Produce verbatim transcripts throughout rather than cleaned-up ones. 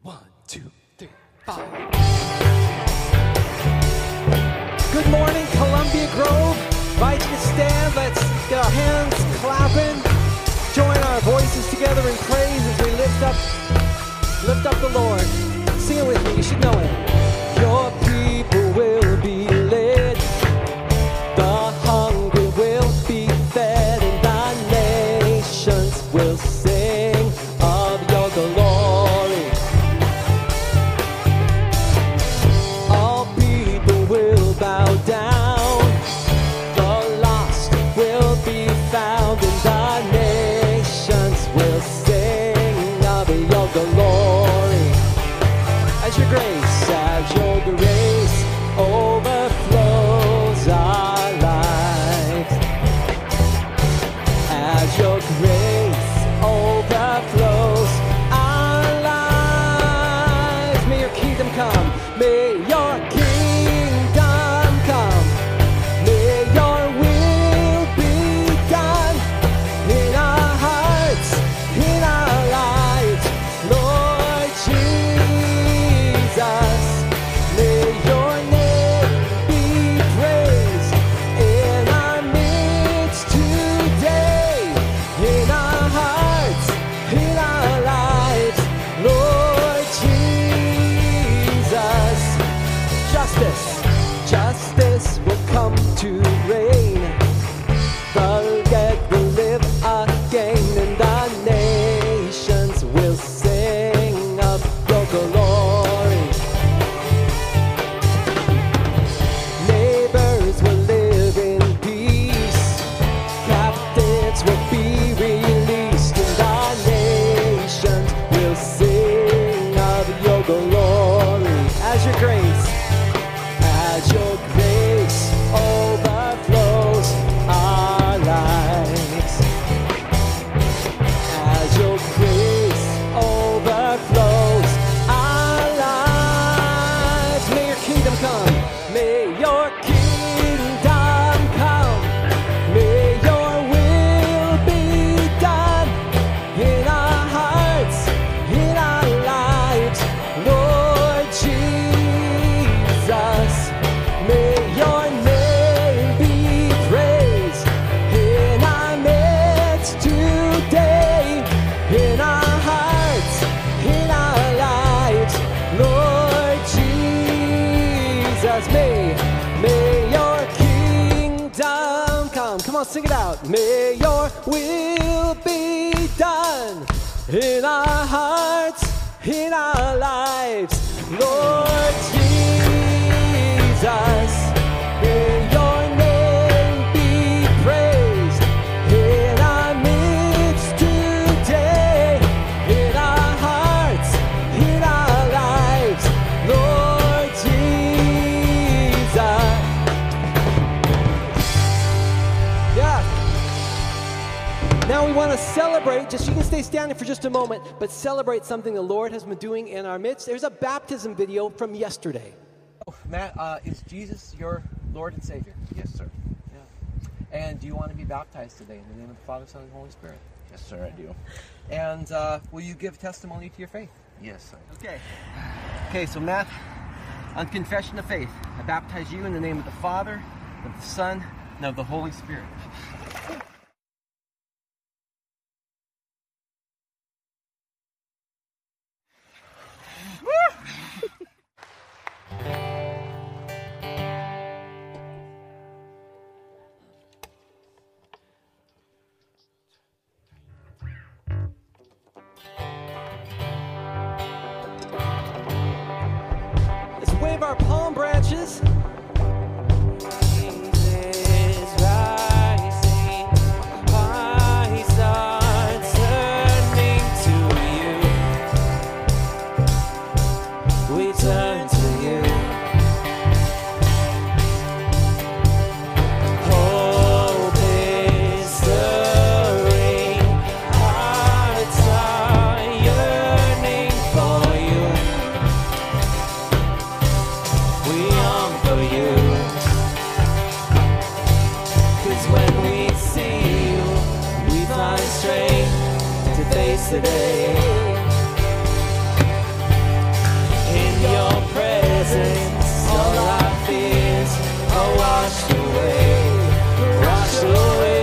One, two, three, five. Good morning, Columbia Grove. Invite you to stand. Let's get our hands clapping. Join our voices together in praise as we lift up, lift up the Lord. Sing it with me. You should know it. Your people will be led. The hungry will be fed, and the nations will sing of your glory. All people will bow down. The lost will be found, and the nations will sing of your glory. As your grace, as your grace overflows our lives. As your grace overflows our lives. May your kingdom come. May your kingdom come. May your will be done in our hearts, in our lives, Lord Jesus. May your name be praised in our midst today, in our hearts, in our lives, Lord Jesus. Justice, justice will come to reign. The dead will live again, and the nations will sing of your glory. Neighbors will live in peace. Captives will be released, and the nations will sing of your glory. As your grace, as your grace overflows our lives. As your grace overflows our lives. May your kingdom come. May your kingdom come. May your will be done in our hearts, in our lives, Lord Jesus. May your name be praised in our midst today, in our hearts, in our lives, Lord Jesus. May, may your kingdom come. Come on, sing it out. May your will be done in our hearts, in our lives, Lord Jesus. May your name be praised in our midst today, in our hearts, in our lives, Lord Jesus. Yeah. Now we want to celebrate, just you can stay standing for just a moment, but celebrate something the Lord has been doing in our midst. There's a baptism video from yesterday. Oh, Matt, uh, is Jesus your Lord and Savior? Yes, sir. Yeah. And do you want to be baptized today in the name of the Father, Son, and Holy Spirit? Yes, sir, I do. And uh, will you give testimony to your faith? Yes, sir. Okay. Okay, so Matt, on confession of faith, I baptize you in the name of the Father, of the Son, and of the Holy Spirit. Let's wave our palm branches. Turn to you. Hope is stirring, hearts are yearning for you. We long for you. 'Cause when we see you, we find strength to face the day. washed away, washed away.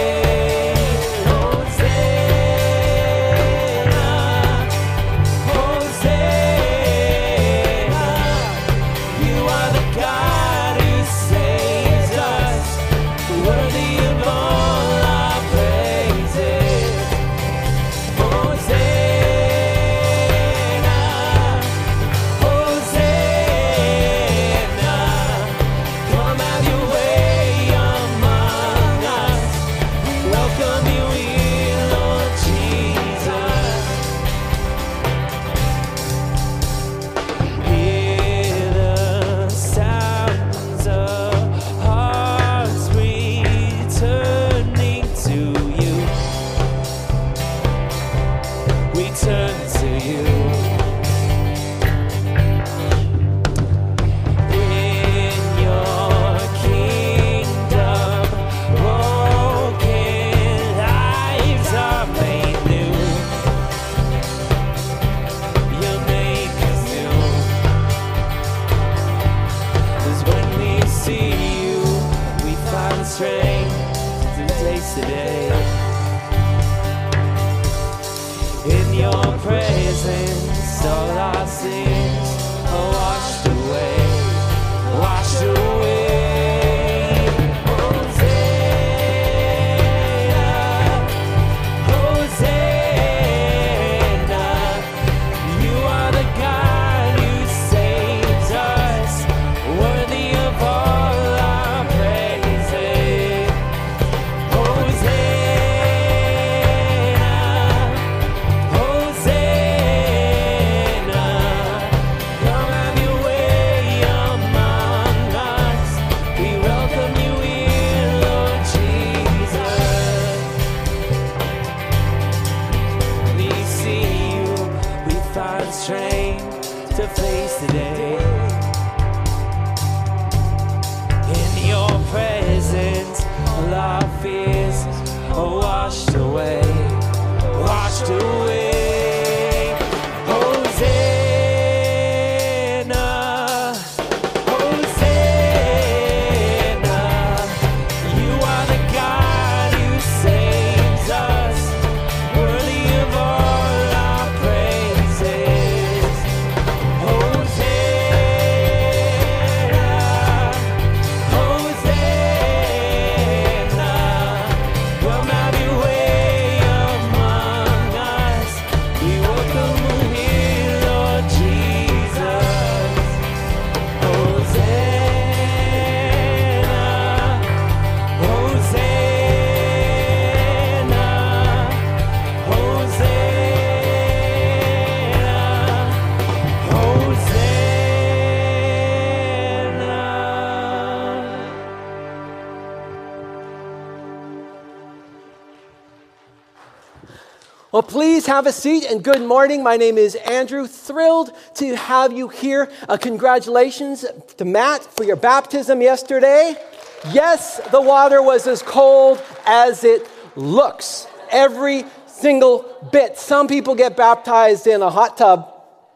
Well, please have a seat and good morning. My name is Andrew. Thrilled to have you here. Uh, congratulations to Matt for your baptism yesterday. Yes, the water was as cold as it looks. Every single bit. Some people get baptized in a hot tub.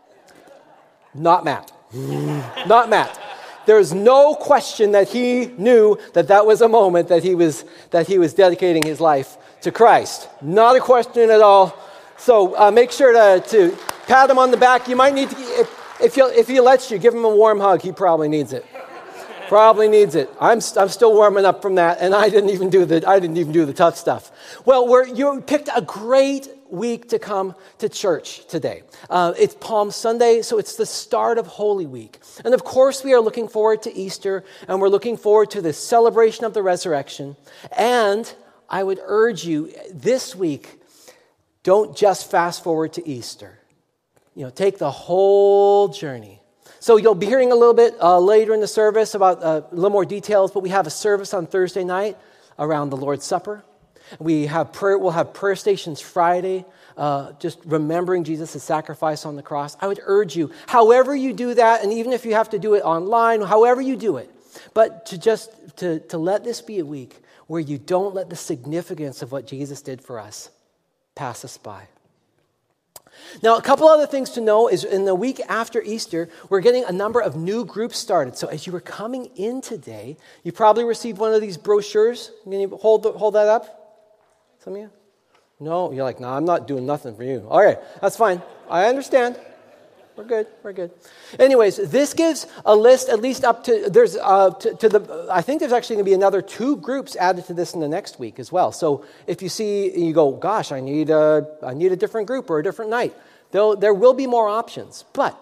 Not Matt. Not Matt. There's no question that he knew that that was a moment that he was that he was dedicating his life to Christ. Not a question at all. So uh, make sure to, to pat him on the back. You might need to, if, if, he, if he lets you, give him a warm hug. He probably needs it. Probably needs it. I'm I'm still warming up from that, and I didn't even do the I didn't even do the tough stuff. Well, we're, you picked a great week to come to church today. Uh, it's Palm Sunday, so it's the start of Holy Week, and of course we are looking forward to Easter, and we're looking forward to the celebration of the resurrection. And I would urge you this week, don't just fast forward to Easter. You know, take the whole journey. So you'll be hearing a little bit uh, later in the service about uh, a little more details, but we have a service on Thursday night around the Lord's Supper. We have prayer. We'll have prayer stations Friday, uh, just remembering Jesus' sacrifice on the cross. I would urge you, however you do that, and even if you have to do it online, however you do it, but to just to, to let this be a week where you don't let the significance of what Jesus did for us pass us by. Now, a couple other things to know is in the week after Easter, we're getting a number of new groups started. So as you were coming in today, you probably received one of these brochures. Can you hold, the, hold that up? Some of you? No? You're like, no, I'm not doing nothing for you. All right, that's fine. I understand. We're good. We're good. Anyways, this gives a list at least up to, there's uh, to, to the, I think there's actually going to be another two groups added to this in the next week as well. So if you see, you go, gosh, I need a, I need a different group or a different night, There'll, there will be more options. But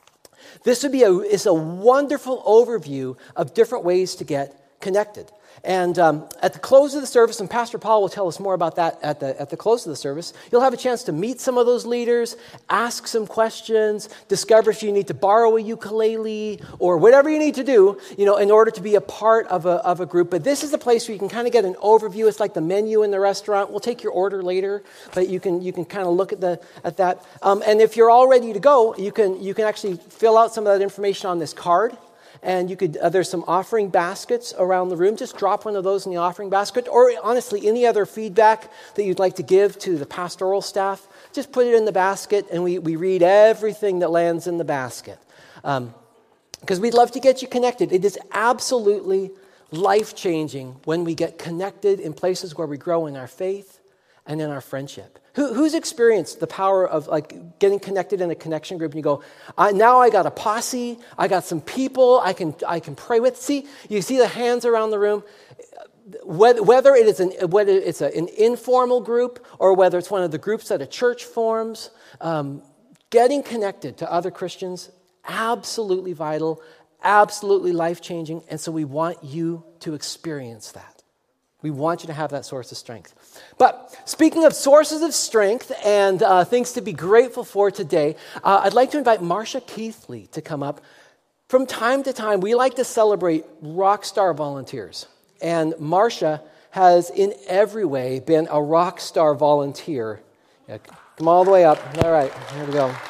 this would be a, is a wonderful overview of different ways to get connected. And um, at the close of the service, and Pastor Paul will tell us more about that at the at the close of the service, you'll have a chance to meet some of those leaders, ask some questions, discover if you need to borrow a ukulele or whatever you need to do, you know, in order to be a part of a of a group. But this is a place where you can kind of get an overview. It's like the menu in the restaurant. We'll take your order later, but you can you can kind of look at the at that. Um, and if you're all ready to go, you can you can actually fill out some of that information on this card. And you could, uh, there's some offering baskets around the room. Just drop one of those in the offering basket. Or honestly, any other feedback that you'd like to give to the pastoral staff, just put it in the basket and we, we read everything that lands in the basket. Um, because we'd love to get you connected. It is absolutely life-changing when we get connected in places where we grow in our faith and in our friendship. Who, who's experienced the power of like getting connected in a connection group and you go, I, now I got a posse, I got some people I can I can pray with. See, you see the hands around the room. Whether, whether it is an whether it's a, an informal group or whether it's one of the groups that a church forms, um, getting connected to other Christians, absolutely vital, absolutely life-changing, and so we want you to experience that. We want you to have that source of strength. But speaking of sources of strength and uh, things to be grateful for today, uh, I'd like to invite Marcia Keithley to come up. From time to time, we like to celebrate rock star volunteers. And Marcia has in every way been a rock star volunteer. Yeah, come all the way up. All right, here we go.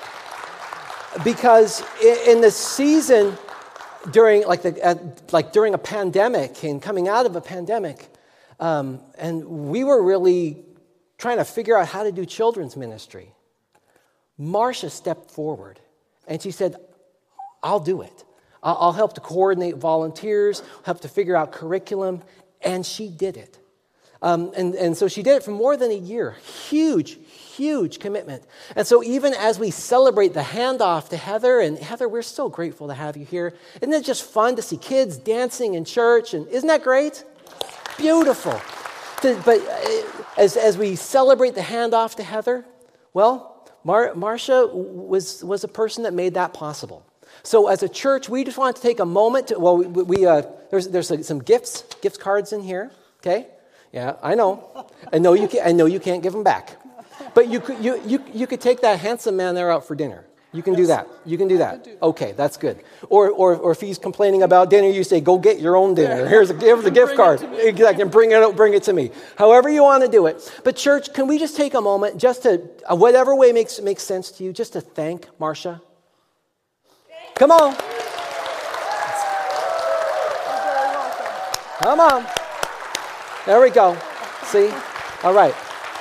Because in the season during like the uh, like during a pandemic and coming out of a pandemic, um, and we were really trying to figure out how to do children's ministry. Marcia stepped forward and she said, "I'll do it. I'll, I'll help to coordinate volunteers, help to figure out curriculum," and she did it. Um, and and so she did it for more than a year. Huge. Huge commitment. And so even as we celebrate the handoff to Heather, and Heather, we're so grateful to have you here. Isn't it just fun to see kids dancing in church? And isn't that great? Beautiful. But as, as we celebrate the handoff to Heather, well, Mar- Marcia was, was a person that made that possible. So as a church, we just want to take a moment to, well, we, we uh, there's, there's some gifts, gift cards in here, okay? Yeah, I know. I know you can't, I know you can't give them back. But you could you, you you could take that handsome man there out for dinner. You can do that. You can do that. Okay, that's good. Or or or if he's complaining about dinner, you say, "Go get your own dinner. Here's a here's a gift card. Exactly, and bring it out, bring it to me." However you want to do it. But church, can we just take a moment, just to uh, whatever way makes makes sense to you, just to thank Marcia? Come on. Come on. There we go. See? All right.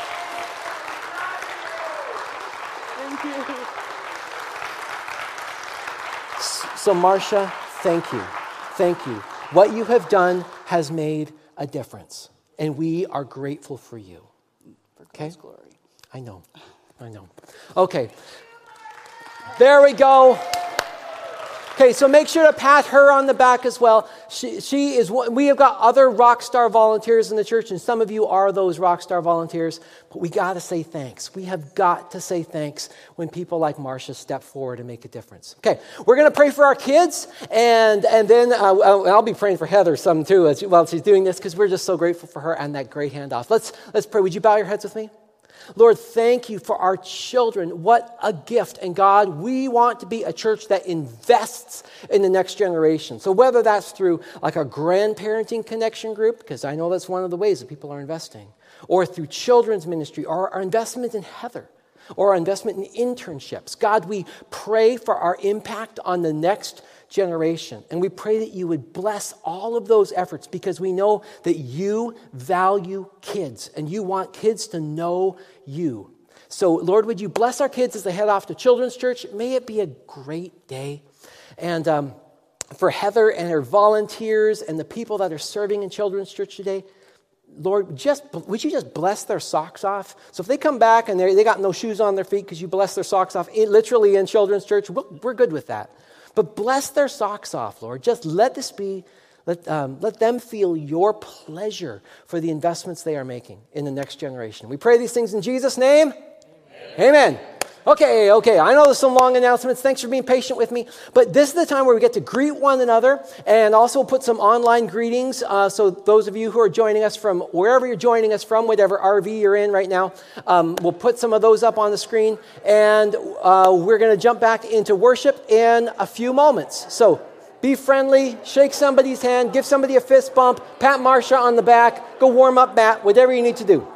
So, Marcia, thank you. Thank you. What you have done has made a difference, and we are grateful for you. Okay? For God's glory. I know. I know. Okay. There we go. Okay, so make sure to pat her on the back as well. She, she is. We have got other rock star volunteers in the church, and some of you are those rock star volunteers. But we got to say thanks. We have got to say thanks when people like Marcia step forward and make a difference. Okay, we're going to pray for our kids, and and then uh, I'll be praying for Heather some too as while she's doing this, because we're just so grateful for her and that great handoff. Let's let's pray. Would you bow your heads with me? Lord, thank you for our children. What a gift. And God, we want to be a church that invests in the next generation. So whether that's through like a grandparenting connection group, because I know that's one of the ways that people are investing, or through children's ministry, or our investment in Heather, or our investment in internships. God, we pray for our impact on the next generation. And we pray that you would bless all of those efforts, because we know that you value kids and you want kids to know you. So, Lord, would you bless our kids as they head off to Children's Church? May it be a great day. And um, for Heather and her volunteers and the people that are serving in Children's Church today, Lord, just would you just bless their socks off? So if they come back and they they got no shoes on their feet because you bless their socks off, it, literally in Children's Church, we're, we're good with that. But bless their socks off, Lord. Just let this be, let, um, let them feel your pleasure for the investments they are making in the next generation. We pray these things in Jesus' name. Amen. Amen. Okay, okay. I know there's some long announcements. Thanks for being patient with me. But this is the time where we get to greet one another and also put some online greetings. Uh, so those of you who are joining us from wherever you're joining us from, whatever R V you're in right now, um, we'll put some of those up on the screen. And uh, we're going to jump back into worship in a few moments. So be friendly, shake somebody's hand, give somebody a fist bump, pat Marsha on the back, go warm up Matt, whatever you need to do.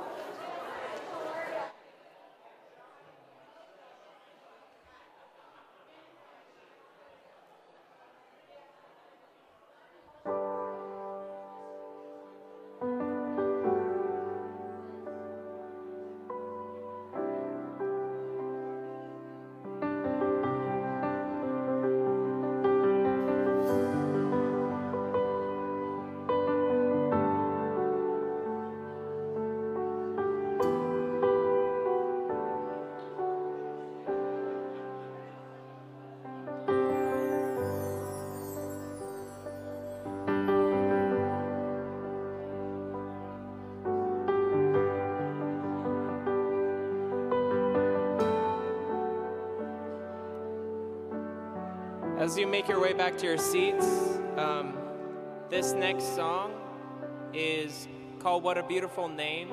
As you make your way back to your seats, um, this next song is called What a Beautiful Name.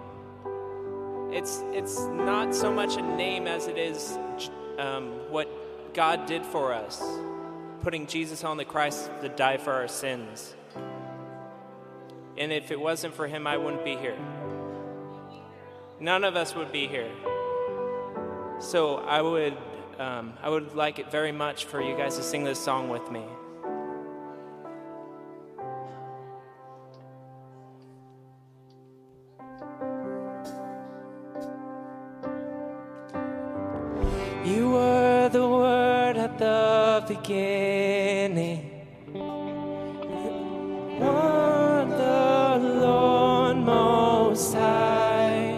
It's it's not so much a name as it is um, what God did for us, putting Jesus on the cross to die for our sins. And if it wasn't for him, I wouldn't be here. None of us would be here. So I would... Um, I would like it very much for you guys to sing this song with me. You were the Word at the beginning. One, the Lord Most High.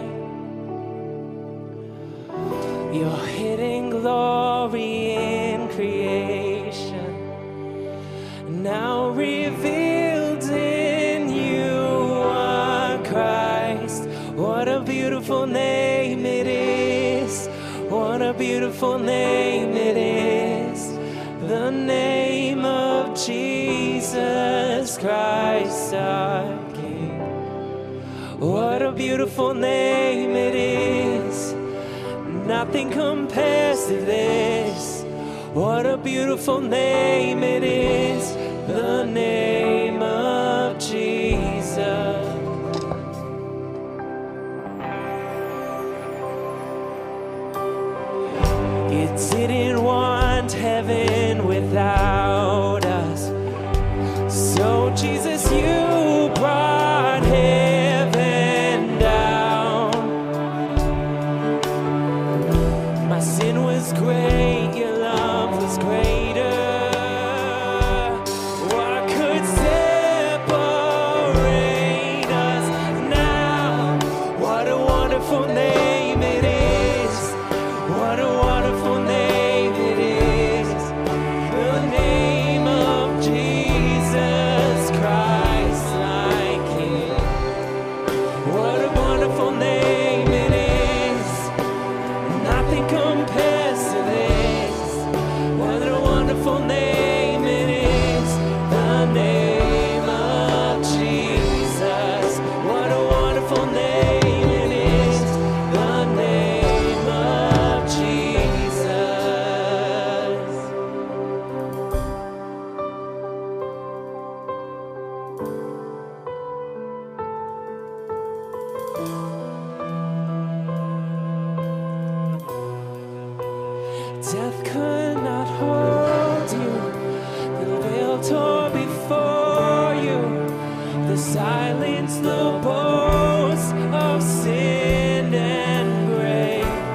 Your hidden glory in creation, now revealed in you are Christ. What a beautiful name it is. What a beautiful name it is. The name of Jesus Christ our King. What a beautiful name it is. Nothing compares to this. What a beautiful name it is. The name of Jesus. You didn't want heaven without us. So Jesus, you brought heaven down. My sin was great, your love was greater. What could separate us now? What a wonderful name it is. What a wonderful name it is. The name of Jesus Christ, my King. What a wonderful name it is. Nothing compares to this. What a wonderful name it is. The name of Jesus. What a wonderful name it is. The name of Jesus. Death could not hold you. The veil tore before you. The silence, the boast of sin and grave.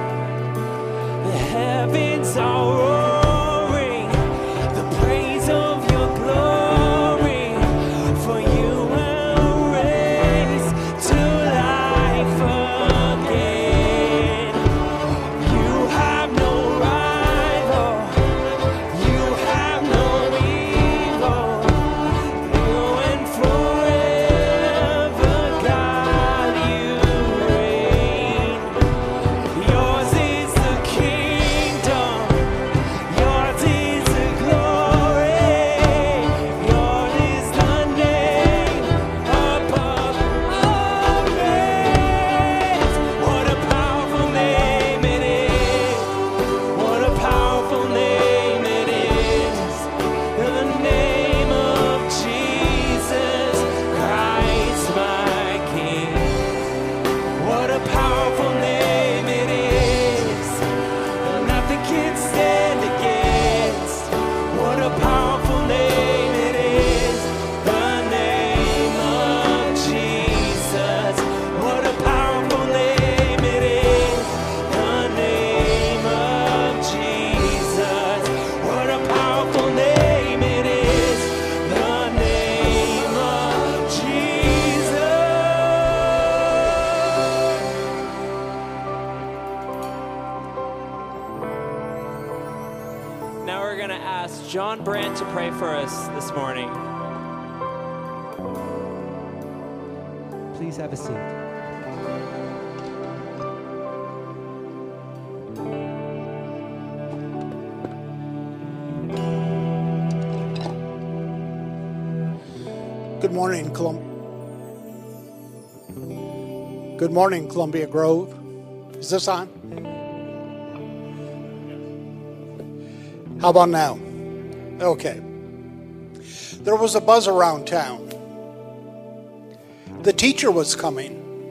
John Brandt to pray for us this morning. Please have a seat. Good morning, Colum- Good morning, Columbia Grove. Is this on? How about now? Okay. There was a buzz around town. The teacher was coming,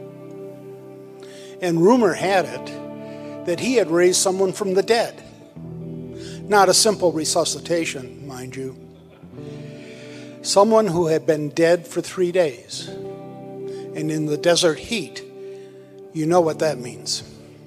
and rumor had it that he had raised someone from the dead. Not a simple resuscitation, mind you. Someone who had been dead for three days. And in the desert heat, you know what that means.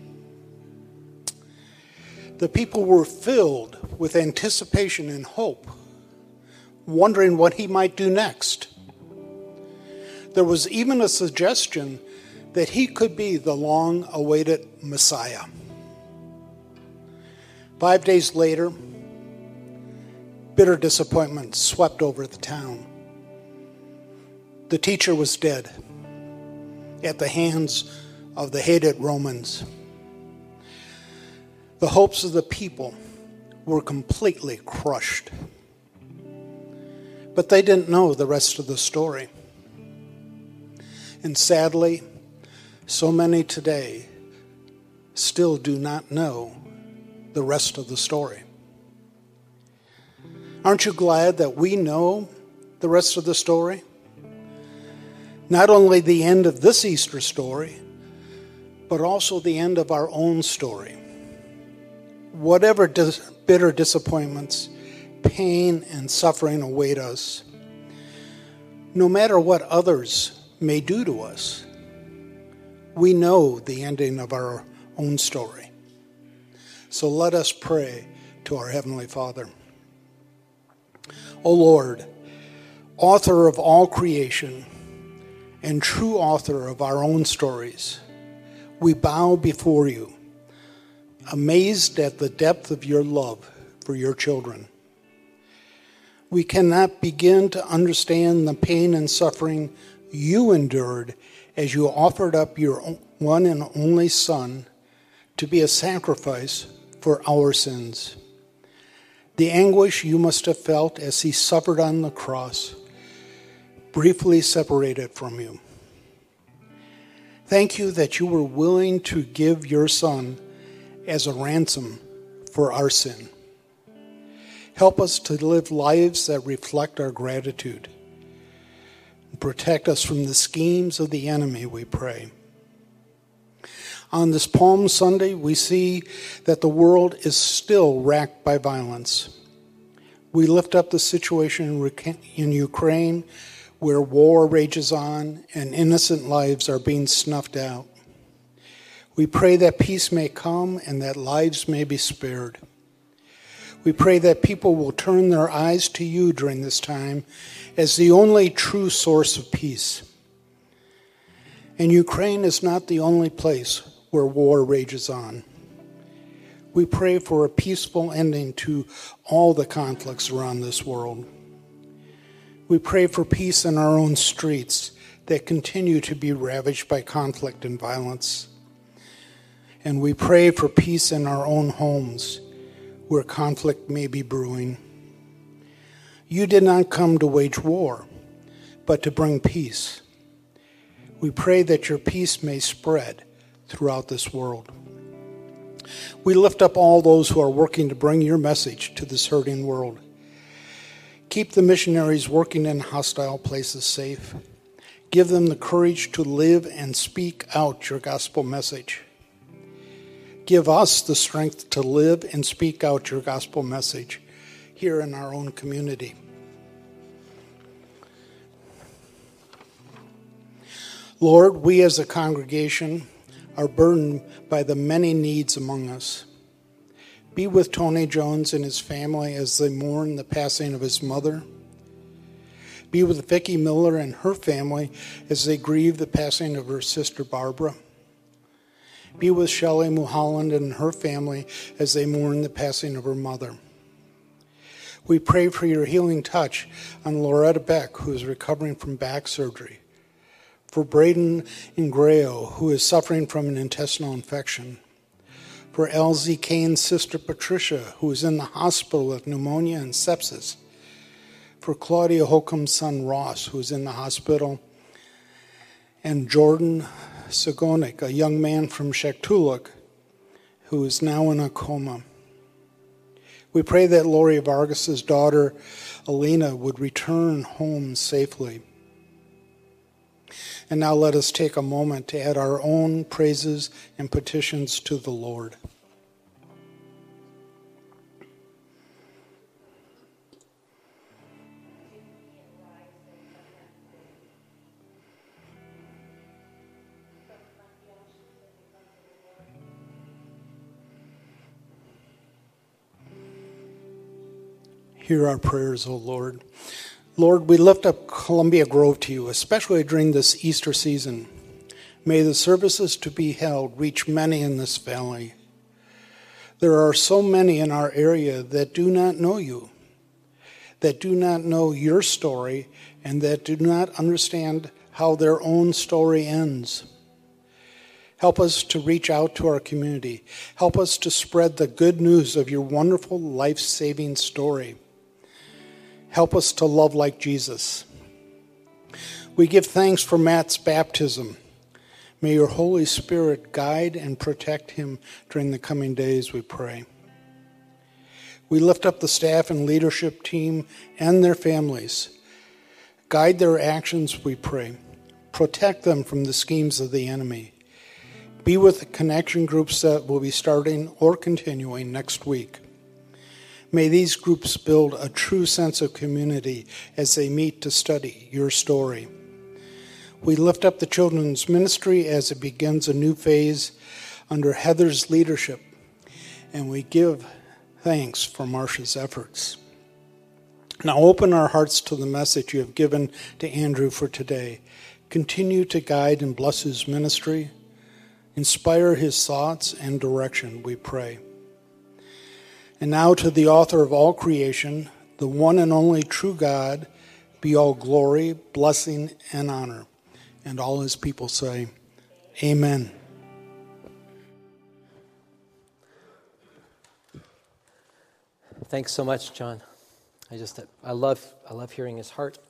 The people were filled with anticipation and hope, wondering what he might do next. There was even a suggestion that he could be the long-awaited Messiah. Five days later, bitter disappointment swept over the town. The teacher was dead at the hands of the hated Romans. The hopes of the people were completely crushed. But they didn't know the rest of the story. And sadly, so many today still do not know the rest of the story. Aren't you glad that we know the rest of the story? Not only the end of this Easter story, but also the end of our own story. Whatever dis- bitter disappointments, pain, and suffering await us, no matter what others may do to us, we know the ending of our own story. So let us pray to our Heavenly Father. O Lord, author of all creation and true author of our own stories, we bow before you, amazed at the depth of your love for your children. We cannot begin to understand the pain and suffering you endured as you offered up your one and only Son to be a sacrifice for our sins. The anguish you must have felt as he suffered on the cross, briefly separated from you. Thank you that you were willing to give your Son as a ransom for our sin. Help us to live lives that reflect our gratitude. Protect us from the schemes of the enemy, we pray. On this Palm Sunday, we see that the world is still racked by violence. We lift up the situation in Ukraine, where war rages on and innocent lives are being snuffed out. We pray that peace may come and that lives may be spared. We pray that people will turn their eyes to you during this time as the only true source of peace. And Ukraine is not the only place where war rages on. We pray for a peaceful ending to all the conflicts around this world. We pray for peace in our own streets that continue to be ravaged by conflict and violence. And we pray for peace in our own homes where conflict may be brewing. You did not come to wage war, but to bring peace. We pray that your peace may spread throughout this world. We lift up all those who are working to bring your message to this hurting world. Keep the missionaries working in hostile places safe. Give them the courage to live and speak out your gospel message. Give us the strength to live and speak out your gospel message here in our own community. Lord, we as a congregation are burdened by the many needs among us. Be with Tony Jones and his family as they mourn the passing of his mother. Be with Vicki Miller and her family as they grieve the passing of her sister Barbara. Be with Shelley Mulholland and her family as they mourn the passing of her mother. We pray for your healing touch on Loretta Beck, who is recovering from back surgery. For Braden Ingrao, who is suffering from an intestinal infection. For L Z Kane's sister Patricia, who is in the hospital with pneumonia and sepsis. For Claudia Holcomb's son Ross, who is in the hospital. And Jordan Sagonik, a young man from Shaktuluk, who is now in a coma. We pray that Lori Vargas's daughter, Alina, would return home safely. And now let us take a moment to add our own praises and petitions to the Lord. Hear our prayers, O Lord. Lord, we lift up Columbia Grove to you, especially during this Easter season. May the services to be held reach many in this valley. There are so many in our area that do not know you, that do not know your story, and that do not understand how their own story ends. Help us to reach out to our community. Help us to spread the good news of your wonderful life-saving story. Help us to love like Jesus. We give thanks for Matt's baptism. May your Holy Spirit guide and protect him during the coming days, we pray. We lift up the staff and leadership team and their families. Guide their actions, we pray. Protect them from the schemes of the enemy. Be with the connection groups that will be starting or continuing next week. May these groups build a true sense of community as they meet to study your story. We lift up the children's ministry as it begins a new phase under Heather's leadership, and we give thanks for Marcia's efforts. Now open our hearts to the message you have given to Andrew for today. Continue to guide and bless his ministry. Inspire his thoughts and direction, we pray. And now to the author of all creation, the one and only true God, be all glory, blessing, and honor. And all his people say, Amen. Thanks so much, John. I just, I love, I love hearing his heart.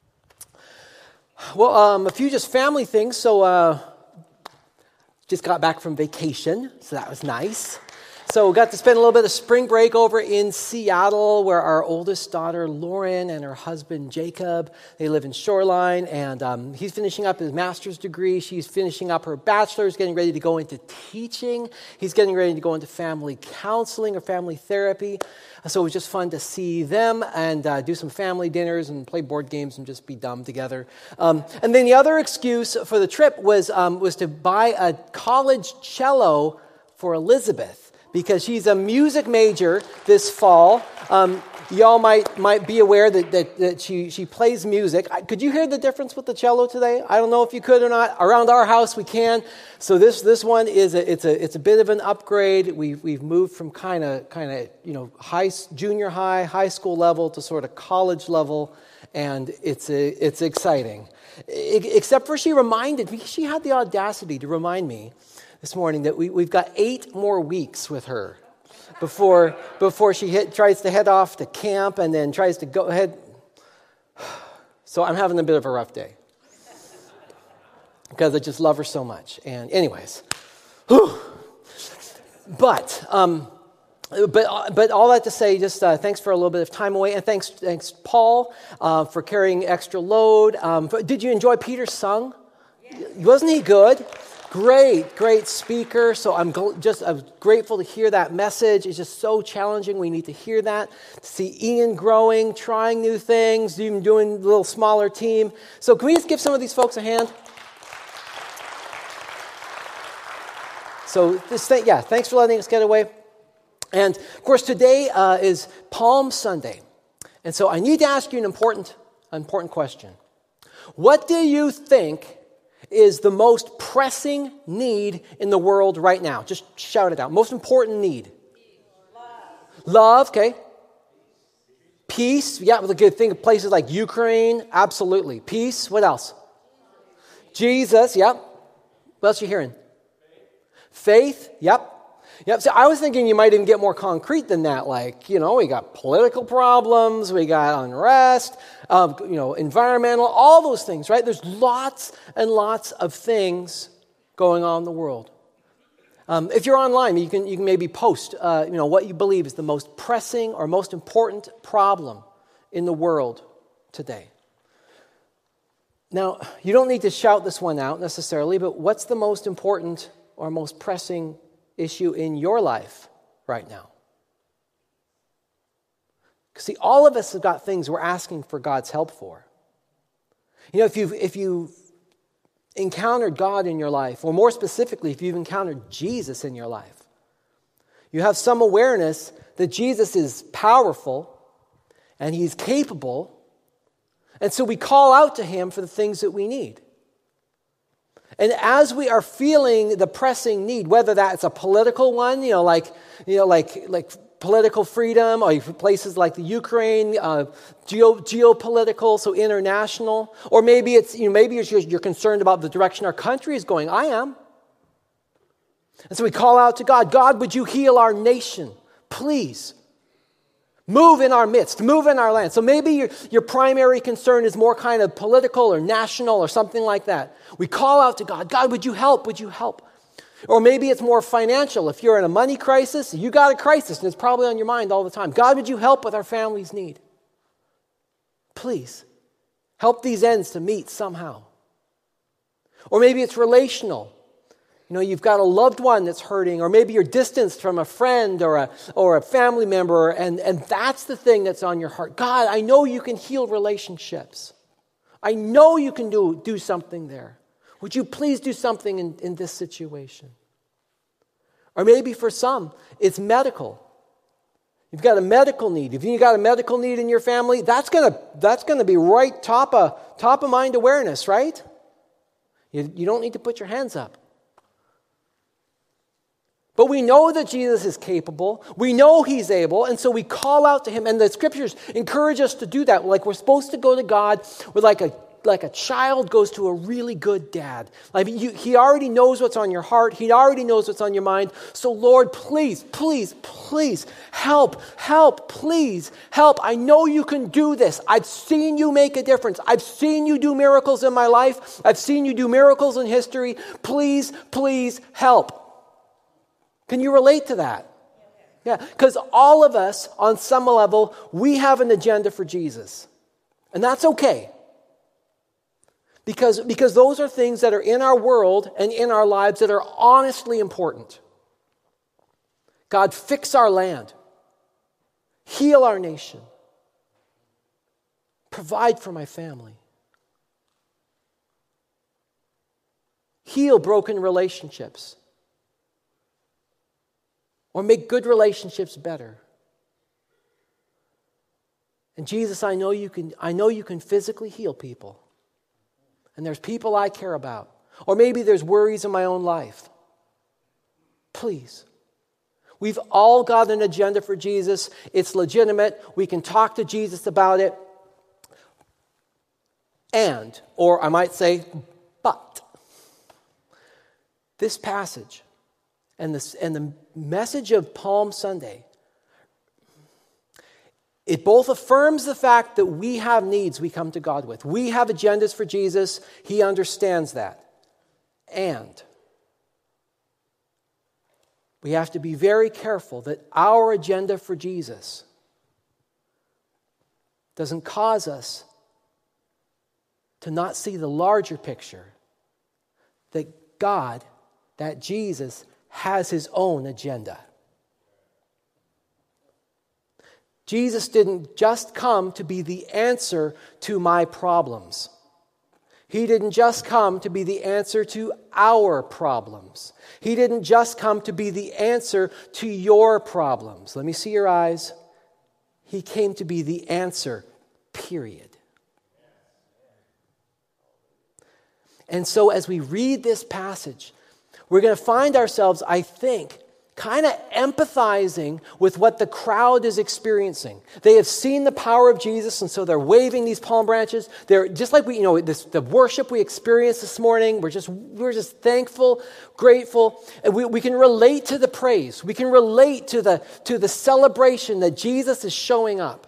Well, um, a few just family things. So, uh, just got back from vacation, so that was nice. So we got to spend a little bit of spring break over in Seattle, where our oldest daughter, Lauren, and her husband, Jacob, they live in Shoreline, and um, he's finishing up his master's degree. She's finishing up her bachelor's, getting ready to go into teaching. He's getting ready to go into family counseling or family therapy. So it was just fun to see them and uh, do some family dinners and play board games and just be dumb together. Um, and then the other excuse for the trip was um, was to buy a college cello for Elizabeth, because she's a music major this fall. Um, y'all might might be aware that, that, that she, she plays music. Could you hear the difference with the cello today? I don't know if you could or not. Around our house, we can. So this this one is a, it's a it's a bit of an upgrade. We've we've moved from kind of kind of you know high junior high high school level to sort of college level, and it's a, it's exciting. Except for she reminded me, she had the audacity to remind me this morning that we, we've got eight more weeks with her before before she hit, tries to head off to camp and then tries to go ahead. So I'm having a bit of a rough day because I just love her so much. And anyways, whew. but um, but but all that to say, just uh, thanks for a little bit of time away, and thanks thanks Paul uh, for carrying extra load. Um, did you enjoy Peter's song? Yeah. Wasn't he good? Great, great speaker. So I'm gl- just I'm grateful to hear that message. It's just so challenging. We need to hear that. To see Ian growing, trying new things, even doing a little smaller team. So can we just give some of these folks a hand? So this thing, yeah, thanks for letting us get away. And of course, today uh, is Palm Sunday. And so I need to ask you an important, important question. What do you think is the most pressing need in the world right now? Just shout it out. Most important need. Love. Love, okay. Peace. Yeah, well, the good thing of places like Ukraine, absolutely. Peace. What else? Jesus, yep. What else are you hearing? Faith, yep. Yep. So I was thinking you might even get more concrete than that. Like, you know, we got political problems, we got unrest, um, you know, environmental, all those things, right? There's lots and lots of things going on in the world. Um, if you're online, you can you can maybe post, uh, you know, what you believe is the most pressing or most important problem in the world today. Now, you don't need to shout this one out necessarily, but what's the most important or most pressing issue in your life right now? Because see, all of us have got things we're asking for God's help for. You know, if you've, if you've encountered God in your life, or more specifically, if you've encountered Jesus in your life, you have some awareness that Jesus is powerful and He's capable, and so we call out to Him for the things that we need. And as we are feeling the pressing need, whether that's a political one, you know, like you know, like like political freedom, or places like the Ukraine, uh, geo, geopolitical, so international, or maybe it's you know maybe you're, you're concerned about the direction our country is going. I am, and so we call out to God. God, would you heal our nation, please? Move in our midst, move in our land. So maybe your, your primary concern is more kind of political or national or something like that. We call out to God, God, would you help? Would you help? Or maybe it's more financial. If you're in a money crisis, you got a crisis and it's probably on your mind all the time. God, would you help with our family's need? Please, help these ends to meet somehow. Or maybe it's relational. You know, you've got a loved one that's hurting, or maybe you're distanced from a friend or a or a family member, and, and that's the thing that's on your heart. God, I know you can heal relationships. I know you can do, do something there. Would you please do something in, in this situation? Or maybe for some, it's medical. You've got a medical need. If you've got a medical need in your family, that's gonna that's gonna be right top of top of mind awareness, right? You, you don't need to put your hands up. But we know that Jesus is capable. We know He's able. And so we call out to Him. And the Scriptures encourage us to do that. Like we're supposed to go to God with like a like a child goes to a really good dad. Like you, He already knows what's on your heart. He already knows what's on your mind. So Lord, please, please, please help, help, please help. I know you can do this. I've seen you make a difference. I've seen you do miracles in my life. I've seen you do miracles in history. Please, please help. Can you relate to that? Yeah, because all of us, on some level, we have an agenda for Jesus. And that's okay. Because, because those are things that are in our world and in our lives that are honestly important. God, fix our land. Heal our nation. Provide for my family. Heal broken relationships. or make good relationships better. And Jesus, I know you can, I know you can physically heal people. And there's people I care about. Or maybe there's worries in my own life. Please. We've all got an agenda for Jesus. It's legitimate. We can talk to Jesus about it. And, or I might say, but, this passage and, this, and the message of Palm Sunday, it both affirms the fact that we have needs we come to God with. We have agendas for Jesus. He understands that. And we have to be very careful that our agenda for Jesus doesn't cause us to not see the larger picture that God, that Jesus, has his own agenda. Jesus didn't just come to be the answer to my problems. He didn't just come to be the answer to our problems. He didn't just come to be the answer to your problems. Let me see your eyes. He came to be the answer, period. And so as we read this passage, we're going to find ourselves, I think, kind of empathizing with what the crowd is experiencing. They have seen the power of Jesus, and so they're waving these palm branches. They're just like we, you know, this, the worship we experienced this morning. We're just, we're just thankful, grateful, and we, we can relate to the praise. We can relate to the to the celebration that Jesus is showing up.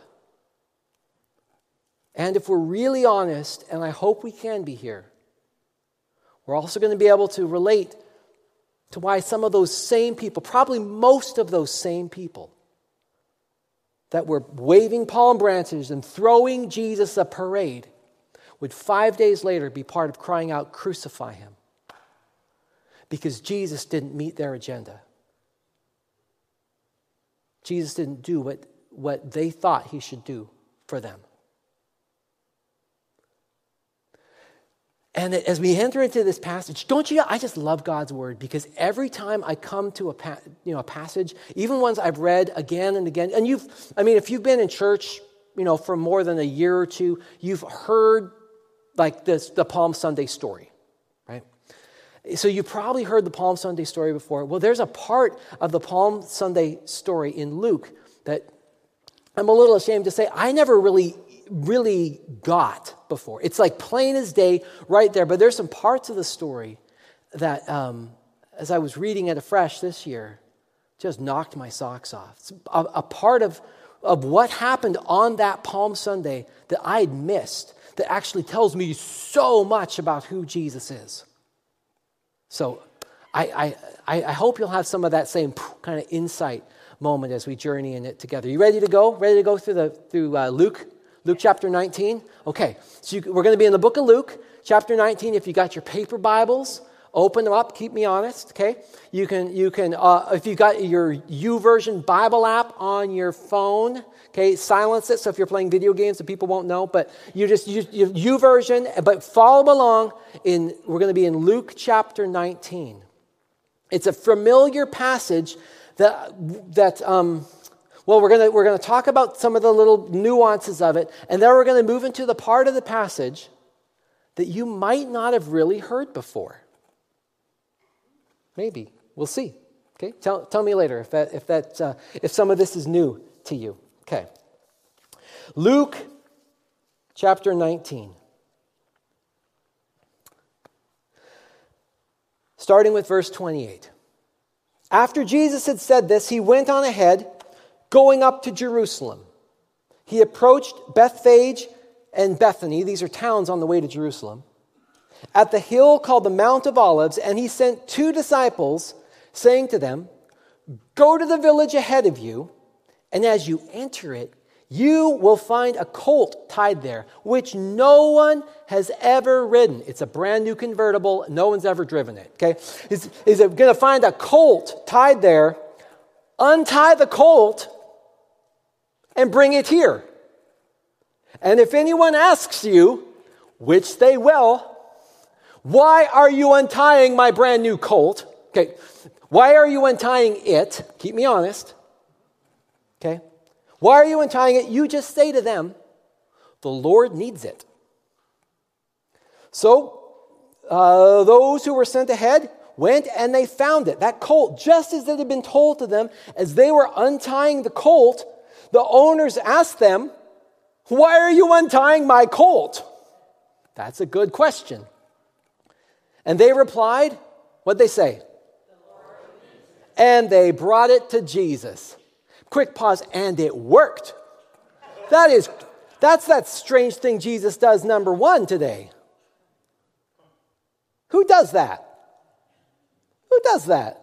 And if we're really honest, and I hope we can be here, we're also going to be able to relate to why some of those same people, probably most of those same people that were waving palm branches and throwing Jesus a parade, would five days later be part of crying out, "Crucify him." Because Jesus didn't meet their agenda. Jesus didn't do what, what they thought he should do for them. And as we enter into this passage, don't you, I just love God's word, because every time I come to a, pa- you know, a passage, even ones I've read again and again, and you've, I mean, if you've been in church, you know, for more than a year or two, you've heard like this, the Palm Sunday story, right? So you probably heard the Palm Sunday story before. Well, there's a part of the Palm Sunday story in Luke that I'm a little ashamed to say I never really really got before. It's like plain as day right there, but there's some parts of the story that um, as I was reading it afresh this year, just knocked my socks off. It's a, a part of, of what happened on that Palm Sunday that I had missed that actually tells me so much about who Jesus is. So I, I, I hope you'll have some of that same kind of insight moment as we journey in it together. You ready to go? Ready to go through the through uh, Luke? Luke chapter nineteen. Okay, so you, we're going to be in the book of Luke, chapter nineteen. If you got your paper Bibles, open them up. Keep me honest. Okay, you can you can uh, if you got your YouVersion Bible app on your phone. Okay, silence it. So if you're playing video games, the people won't know. But you just use YouVersion, but follow along. In we're going to be in Luke chapter nineteen. It's a familiar passage that that. Um, Well, we're going to we're going to talk about some of the little nuances of it, and then we're going to move into the part of the passage that you might not have really heard before. Maybe. We'll see. Okay? Tell tell me later if that if that uh, if some of this is new to you. Okay. Luke chapter nineteen. Starting with verse twenty-eight. After Jesus had said this, he went on ahead, going up to Jerusalem. He approached Bethphage and Bethany. These are towns on the way to Jerusalem. At the hill called the Mount of Olives, and he sent two disciples, saying to them, "Go to the village ahead of you, and as you enter it, you will find a colt tied there, which no one has ever ridden." It's a brand new convertible. No one's ever driven it. Okay, Is, is it going to find a colt tied there? Untie the colt and bring it here. And if anyone asks you, which they will, "Why are you untying my brand new colt?" Okay, Why are you untying it? Keep me honest. Okay? Why are you untying it? You just say to them, the Lord needs it. So, uh, those who were sent ahead went and they found it, that colt, just as it had been told to them. As they were untying the colt, the owners asked them, why are you untying my colt? That's a good question. And they replied, what'd they say? And they brought it to Jesus. Quick pause, and it worked. That is, that's that strange thing Jesus does, number one, today. Who does that? Who does that?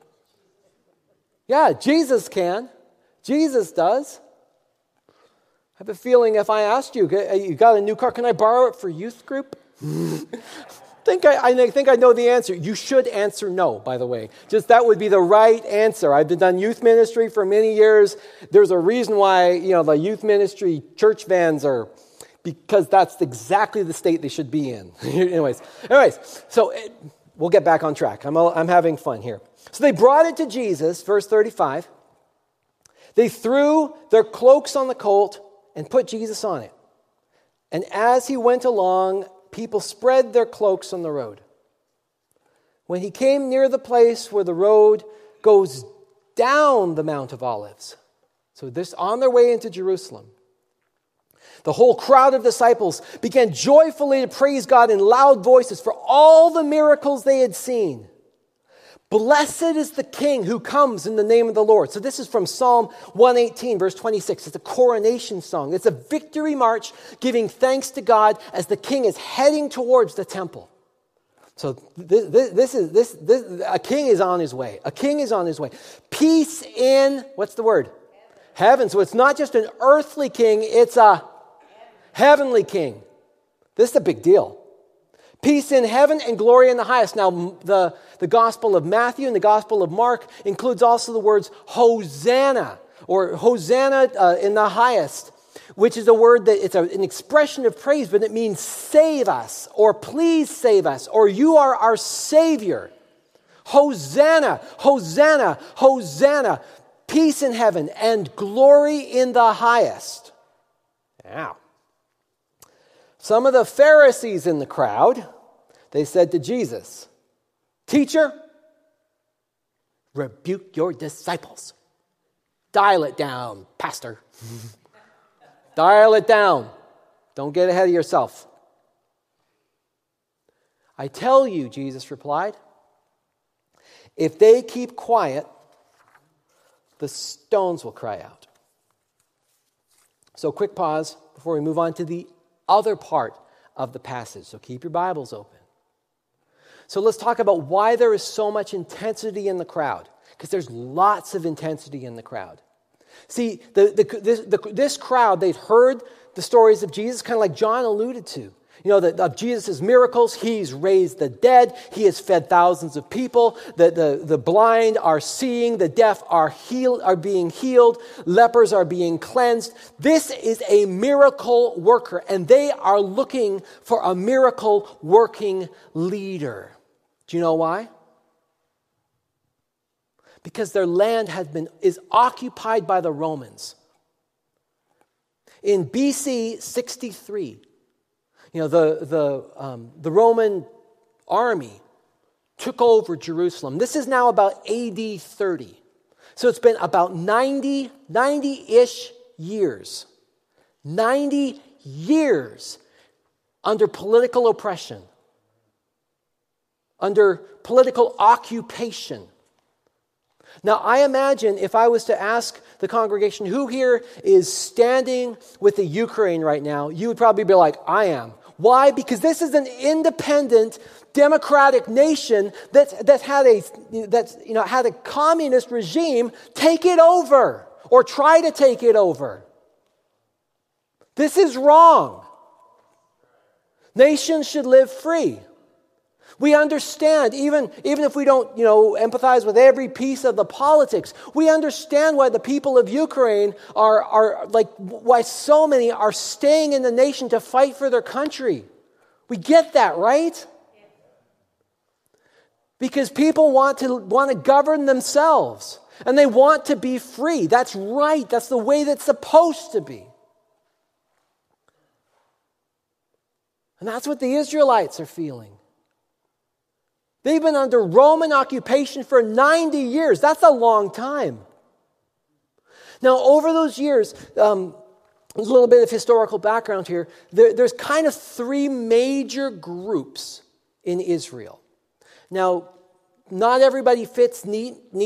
Yeah, Jesus can. Jesus does. I have a feeling if I asked you, you got a new car, can I borrow it for youth group? think I, I think I know the answer. You should answer no, by the way. Just that would be the right answer. I've been done youth ministry for many years. There's a reason why, you know, the youth ministry church vans are, because that's exactly the state they should be in. anyways, anyways, so it, we'll get back on track. I'm I'm having fun here. So they brought it to Jesus, verse thirty-five. They threw their cloaks on the colt and put Jesus on it. And as he went along, people spread their cloaks on the road. When he came near the place where the road goes down the Mount of Olives, so this on their way into Jerusalem, the whole crowd of disciples began joyfully to praise God in loud voices for all the miracles they had seen. Blessed is the King who comes in the name of the Lord. So this is from Psalm one eighteen, verse twenty-six. It's a coronation song. It's a victory march giving thanks to God as the King is heading towards the temple. So this, this, this is this, this a king is on his way. A king is on his way. Peace in, what's the word? Heaven. Heaven. So it's not just an earthly king, it's a heavenly king. This is a big deal. Peace in heaven and glory in the highest. Now, the, the Gospel of Matthew and the Gospel of Mark includes also the words Hosanna, or Hosanna uh, in the highest, which is a word that it's a, an expression of praise, but it means save us, or please save us, or you are our Savior. Hosanna, Hosanna, Hosanna. Peace in heaven and glory in the highest. Now, some of the Pharisees in the crowd, they said to Jesus, Teacher, rebuke your disciples. Dial it down, Pastor. Dial it down. Don't get ahead of yourself. I tell you, Jesus replied, if they keep quiet, the stones will cry out. So quick pause before we move on to the other part of the passage. So keep your Bibles open. So let's talk about why there is so much intensity in the crowd. Because there's lots of intensity in the crowd. See, the, the, this, the, this crowd, they've heard the stories of Jesus, kind of like John alluded to. You know, the, of Jesus' miracles. He's raised the dead. He has fed thousands of people. The, the, the blind are seeing. The deaf are healed, are being healed. Lepers are being cleansed. This is a miracle worker, and they are looking for a miracle working leader. Do you know why? Because their land has been is occupied by the Romans. In B C sixty-three, you know, the, the, um, the Roman army took over Jerusalem. This is now about A D thirty. So it's been about ninety, ninety-ish years. ninety years under political oppression. Under political occupation. Now, I imagine if I was to ask the congregation, who here is standing with the Ukraine right now, you would probably be like, I am. Why? Because this is an independent, democratic nation that that had a that's you know had a communist regime take it over or try to take it over. This is wrong. Nations should live free. We understand, even, even if we don't, you know, empathize with every piece of the politics, we understand why the people of Ukraine are, are like, why so many are staying in the nation to fight for their country. We get that, right? Because people want to want to govern themselves. And they want to be free. That's right. That's the way that's supposed to be. And that's what the Israelites are feeling. They've been under Roman occupation for ninety years. That's a long time. Now, over those years, um, there's a little bit of historical background here. There, there's kind of three major groups in Israel. Now, not everybody fits neat, neat